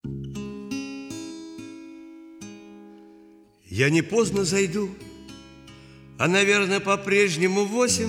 Я не поздно зайду, а, наверное, по-прежнему 8.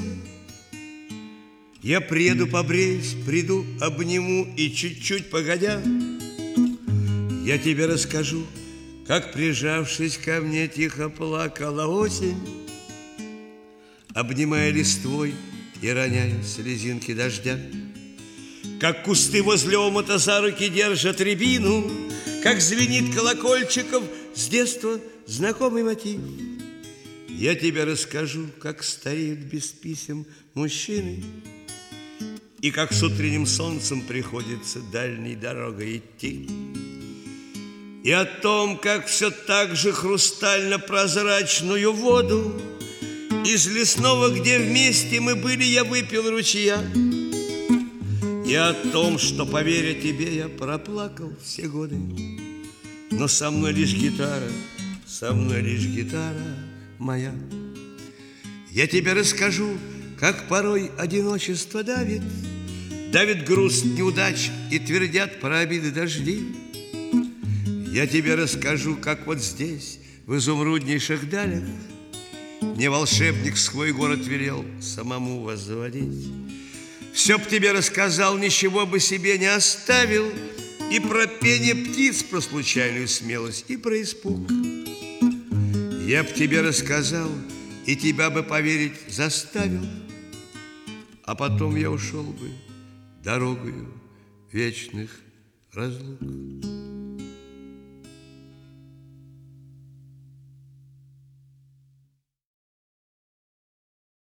Я приеду, побреюсь, приду, обниму, и чуть-чуть погодя я тебе расскажу, как, прижавшись ко мне, тихо плакала осень, обнимая листвой и роняя слезинки дождя. Как кусты возле омута за руки держат рябину, как звенит колокольчиков с детства знакомый мотив. Я тебе расскажу, как стареют без писем мужчины, и как с утренним солнцем приходится дальней дорогой идти. И о том, как все так же хрустально-прозрачную воду из лесного, где вместе мы были, я выпил ручья. И о том, что, поверя тебе, я проплакал все годы. Но со мной лишь гитара, со мной лишь гитара моя. Я тебе расскажу, как порой одиночество давит, давит груз неудач и твердят про обиды дожди. Я тебе расскажу, как вот здесь, в изумруднейших далях, мне волшебник свой город велел самому возводить. Все б тебе рассказал, ничего бы себе не оставил, и про пение птиц, про случайную смелость, и про испуг. Я б тебе рассказал, и тебя бы поверить заставил, а потом я ушел бы дорогою вечных разлук.